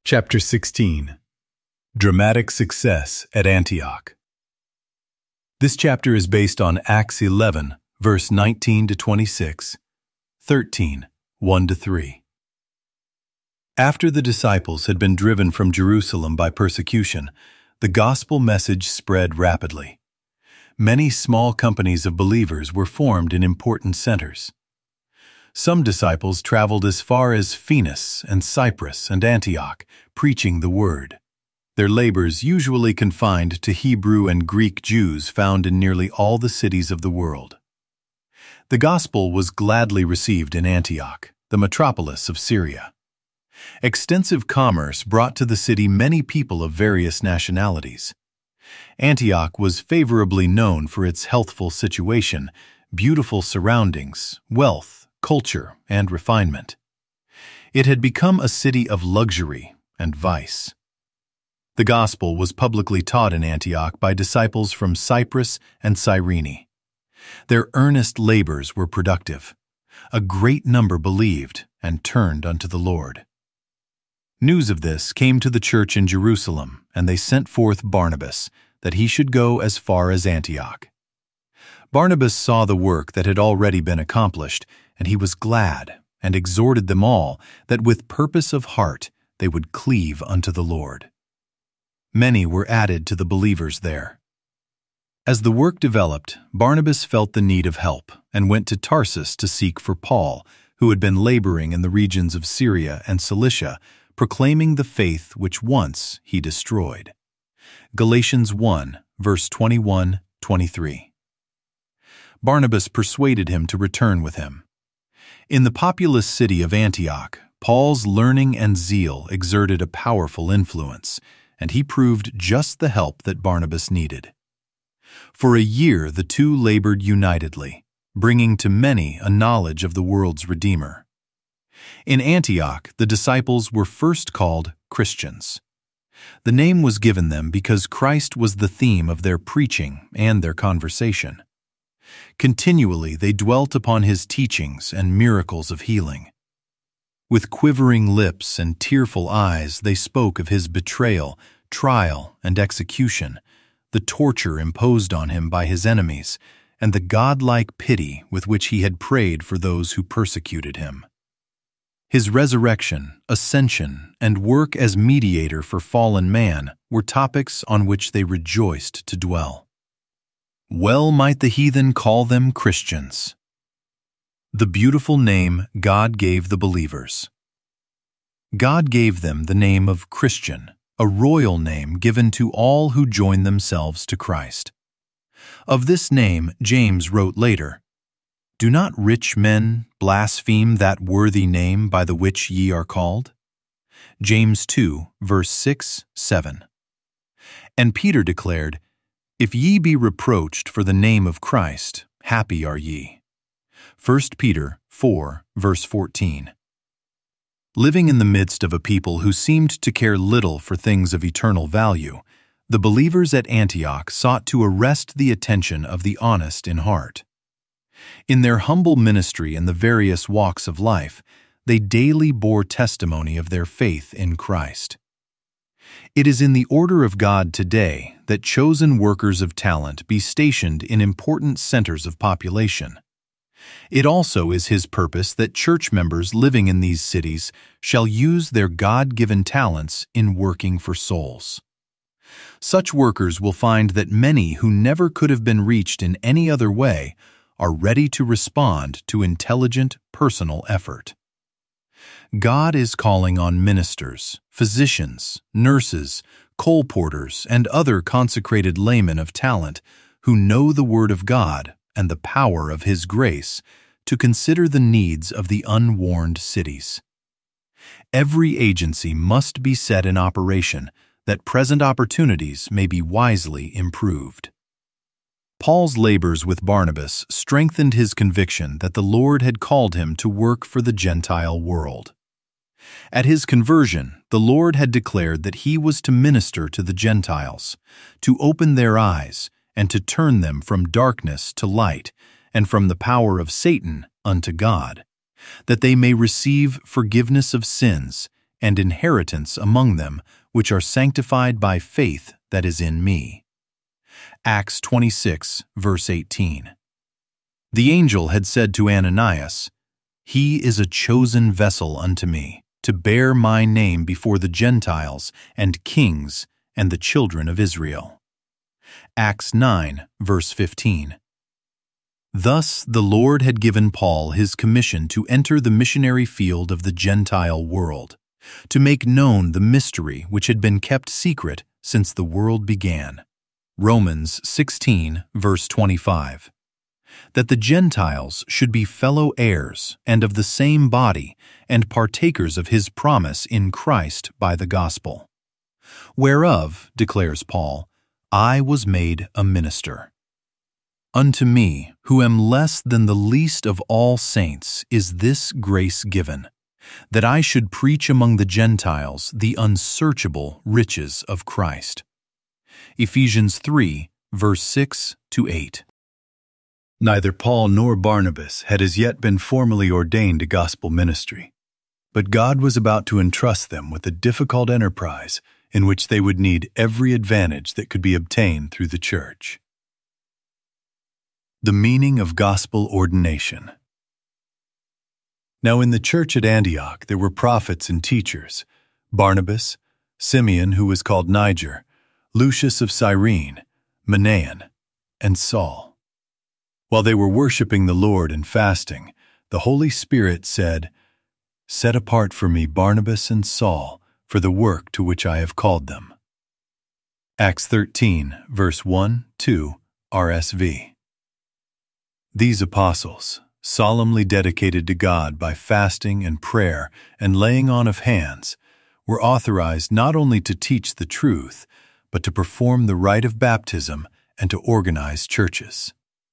Chapter 16. Dramatic Success at Antioch. This chapter is based on Acts 11, verse 19 to 26, 13, 1 to 3. After the disciples had been driven from Jerusalem by persecution, the gospel message spread rapidly. Many small companies of believers were formed in important centers. Some disciples traveled as far as Phoenix and Cyprus and Antioch, preaching the word. Their labors usually confined to Hebrew and Greek Jews found in nearly all the cities of the world. The gospel was gladly received in Antioch, the metropolis of Syria. Extensive commerce brought to the city many people of various nationalities. Antioch was favorably known for its healthful situation, beautiful surroundings, wealth, culture, and refinement. It had become a city of luxury and vice. The gospel was publicly taught in Antioch by disciples from Cyprus and Cyrene. Their earnest labors were productive. A great number believed and turned unto the Lord. News of this came to the church in Jerusalem, and they sent forth Barnabas, that he should go as far as Antioch. Barnabas saw the work that had already been accomplished, and he was glad, and exhorted them all that with purpose of heart they would cleave unto the Lord. Many were added to the believers there. As the work developed, Barnabas felt the need of help, and went to Tarsus to seek for Paul, who had been laboring in the regions of Syria and Cilicia, proclaiming the faith which once he destroyed. Galatians 1, verse 21-23. Barnabas persuaded him to return with him. In the populous city of Antioch, Paul's learning and zeal exerted a powerful influence, and he proved just the help that Barnabas needed. For a year the two labored unitedly, bringing to many a knowledge of the world's Redeemer. In Antioch, the disciples were first called Christians. The name was given them because Christ was the theme of their preaching and their conversation. Continually they dwelt upon his teachings and miracles of healing. With quivering lips and tearful eyes they spoke of his betrayal, trial, and execution, the torture imposed on him by his enemies, and the godlike pity with which he had prayed for those who persecuted him. His resurrection, ascension, and work as mediator for fallen man were topics on which they rejoiced to dwell. Well might the heathen call them Christians. The beautiful name God gave the believers. God gave them the name of Christian, a royal name given to all who join themselves to Christ. Of this name James wrote later, "Do not rich men blaspheme that worthy name by the which ye are called?" James 2, verse 6, 7. And Peter declared, "If ye be reproached for the name of Christ, happy are ye." 1 Peter 4, verse 14. Living in the midst of a people who seemed to care little for things of eternal value, the believers at Antioch sought to arrest the attention of the honest in heart. In their humble ministry in the various walks of life, they daily bore testimony of their faith in Christ. It is in the order of God today that chosen workers of talent be stationed in important centers of population. It also is His purpose that church members living in these cities shall use their God-given talents in working for souls. Such workers will find that many who never could have been reached in any other way are ready to respond to intelligent, personal effort. God is calling on ministers, physicians, nurses, coal porters, and other consecrated laymen of talent who know the Word of God and the power of His grace to consider the needs of the unwarned cities. Every agency must be set in operation that present opportunities may be wisely improved. Paul's labors with Barnabas strengthened his conviction that the Lord had called him to work for the Gentile world. At his conversion, the Lord had declared that he was to minister to the Gentiles, to open their eyes, and to turn them from darkness to light, and from the power of Satan unto God, that they may receive forgiveness of sins and inheritance among them which are sanctified by faith that is in me." Acts 26, verse 18. The angel had said to Ananias, "He is a chosen vessel unto me, to bear my name before the Gentiles and kings and the children of Israel." Acts 9, verse 15. Thus the Lord had given Paul his commission to enter the missionary field of the Gentile world, to make known the mystery which had been kept secret since the world began. Romans 16, verse 25. That the Gentiles should be fellow heirs and of the same body and partakers of his promise in Christ by the gospel. Whereof, declares Paul, I was made a minister. Unto me, who am less than the least of all saints, is this grace given, that I should preach among the Gentiles the unsearchable riches of Christ. Ephesians 3, verse 6-8. Neither Paul nor Barnabas had as yet been formally ordained to gospel ministry, but God was about to entrust them with a difficult enterprise in which they would need every advantage that could be obtained through the church. The meaning of gospel ordination. Now in the church at Antioch there were prophets and teachers, Barnabas, Simeon who was called Niger, Lucius of Cyrene, Manaen, and Saul. While they were worshiping the Lord and fasting, the Holy Spirit said, "Set apart for me Barnabas and Saul for the work to which I have called them." Acts 13, verse 1-2, RSV. These apostles, solemnly dedicated to God by fasting and prayer and laying on of hands, were authorized not only to teach the truth, but to perform the rite of baptism and to organize churches.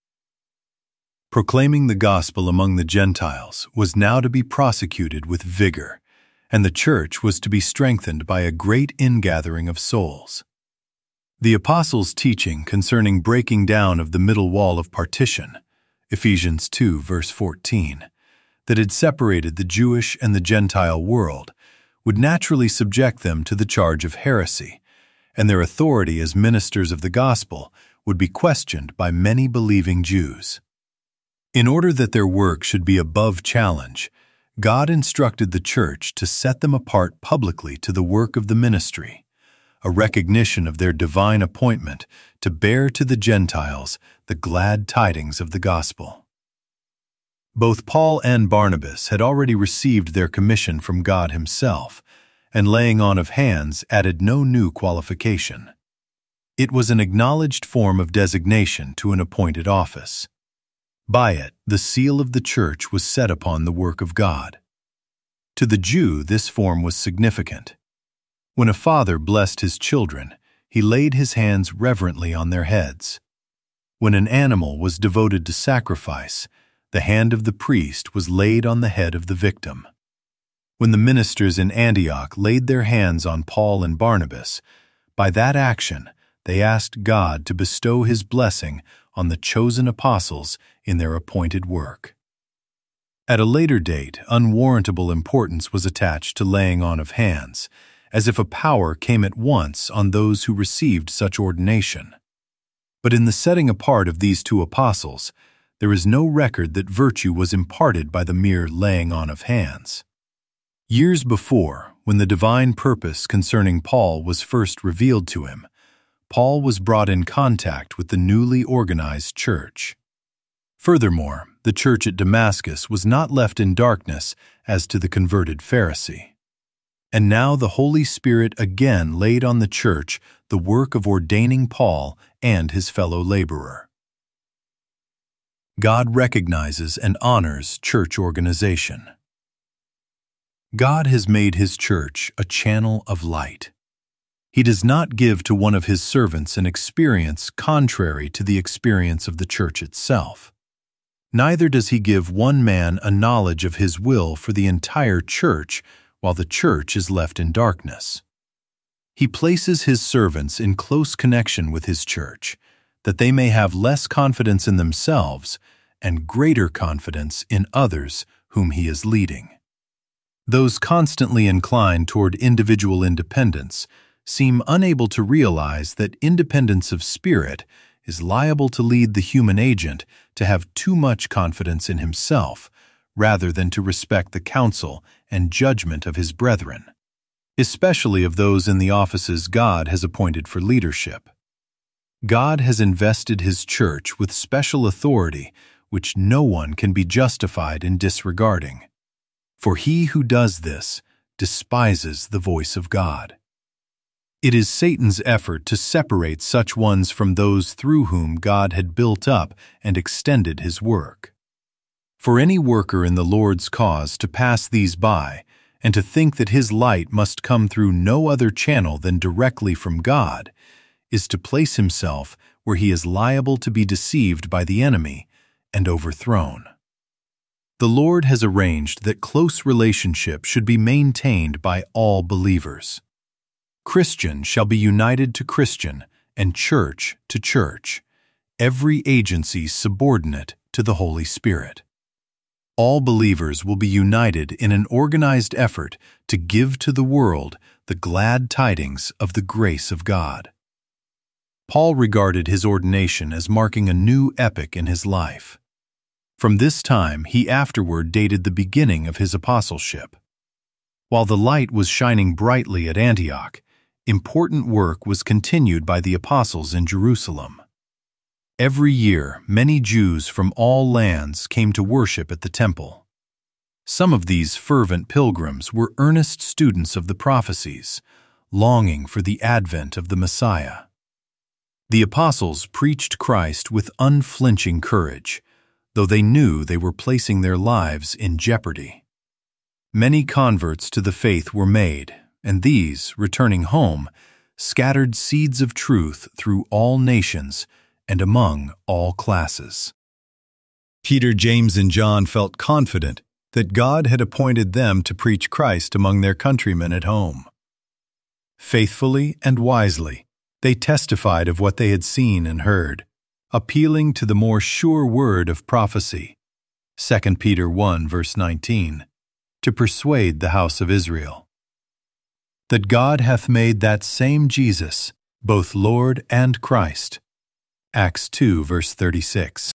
Proclaiming the gospel among the Gentiles was now to be prosecuted with vigor, and the church was to be strengthened by a great ingathering of souls. The apostles' teaching concerning breaking down of the middle wall of partition, Ephesians 2, verse 14, that had separated the Jewish and the Gentile world, would naturally subject them to the charge of heresy, and their authority as ministers of the gospel would be questioned by many believing Jews. In order that their work should be above challenge, God instructed the church to set them apart publicly to the work of the ministry, a recognition of their divine appointment to bear to the Gentiles the glad tidings of the gospel. Both Paul and Barnabas had already received their commission from God himself, and laying on of hands added no new qualification. It was an acknowledged form of designation to an appointed office. By it, the seal of the church was set upon the work of God. To the Jew, this form was significant. When a father blessed his children, he laid his hands reverently on their heads. When an animal was devoted to sacrifice, the hand of the priest was laid on the head of the victim. When the ministers in Antioch laid their hands on Paul and Barnabas, by that action they asked God to bestow his blessing on the chosen apostles in their appointed work. At a later date, unwarrantable importance was attached to laying on of hands, as if a power came at once on those who received such ordination. But in the setting apart of these two apostles, there is no record that virtue was imparted by the mere laying on of hands. Years before, when the divine purpose concerning Paul was first revealed to him, Paul was brought in contact with the newly organized church. Furthermore, the church at Damascus was not left in darkness as to the converted Pharisee. And now the Holy Spirit again laid on the church the work of ordaining Paul and his fellow laborer. God recognizes and honors church organization. God has made his church a channel of light. He does not give to one of his servants an experience contrary to the experience of the church itself. Neither does he give one man a knowledge of his will for the entire church while the church is left in darkness. He places his servants in close connection with his church, that they may have less confidence in themselves and greater confidence in others whom he is leading. Those constantly inclined toward individual independence seem unable to realize that independence of spirit is liable to lead the human agent to have too much confidence in himself rather than to respect the counsel and judgment of his brethren, especially of those in the offices God has appointed for leadership. God has invested His church with special authority which no one can be justified in disregarding. For he who does this despises the voice of God. It is Satan's effort to separate such ones from those through whom God had built up and extended His work. For any worker in the Lord's cause to pass these by and to think that his light must come through no other channel than directly from God is to place himself where he is liable to be deceived by the enemy and overthrown. The Lord has arranged that close relationship should be maintained by all believers. Christian shall be united to Christian and church to church, every agency subordinate to the Holy Spirit. All believers will be united in an organized effort to give to the world the glad tidings of the grace of God. Paul regarded his ordination as marking a new epoch in his life. From this time, he afterward dated the beginning of his apostleship. While the light was shining brightly at Antioch, important work was continued by the apostles in Jerusalem. Every year, many Jews from all lands came to worship at the temple. Some of these fervent pilgrims were earnest students of the prophecies, longing for the advent of the Messiah. The apostles preached Christ with unflinching courage, though they knew they were placing their lives in jeopardy. Many converts to the faith were made, and these, returning home, scattered seeds of truth through all nations and among all classes. Peter, James, and John felt confident that God had appointed them to preach Christ among their countrymen at home. Faithfully and wisely, they testified of what they had seen and heard, appealing to the more sure word of prophecy, 2 Peter 1 verse 19, to persuade the house of Israel. That God hath made that same Jesus, both Lord and Christ, Acts 2 verse 36.